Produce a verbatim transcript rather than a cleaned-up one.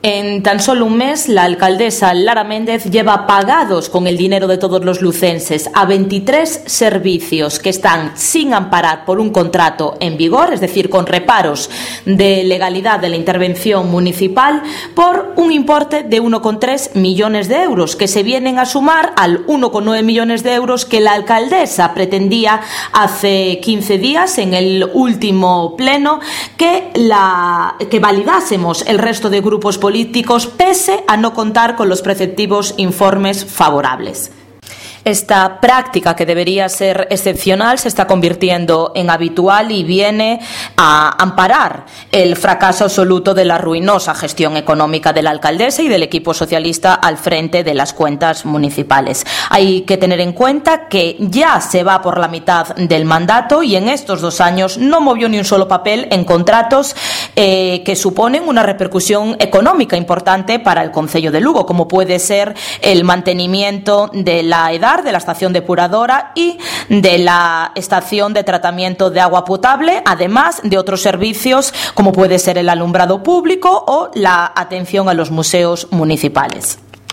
En tan solo un mes, la alcaldesa Lara Méndez lleva pagados con el dinero de todos los lucenses a veintitrés servicios que están sin amparar por un contrato en vigor, es decir, con reparos de legalidad de la intervención municipal, por un importe de uno coma tres millones de euros, que se vienen a sumar al uno coma nueve millones de euros que la alcaldesa pretendía hace quince días en el último pleno que, la, que validásemos el resto de grupos políticos políticos, pese a no contar con los preceptivos informes favorables. Esta práctica, que debería ser excepcional, se está convirtiendo en habitual y viene a amparar el fracaso absoluto de la ruinosa gestión económica de la alcaldesa y del equipo socialista al frente de las cuentas municipales. Hay que tener en cuenta que ya se va por la mitad del mandato y en estos dos años no movió ni un solo papel en contratos eh, que suponen una repercusión económica importante para el concello de Lugo, como puede ser el mantenimiento de la edad de la estación depuradora y de la estación de tratamiento de agua potable, además de otros servicios como puede ser el alumbrado público o la atención a los museos municipales.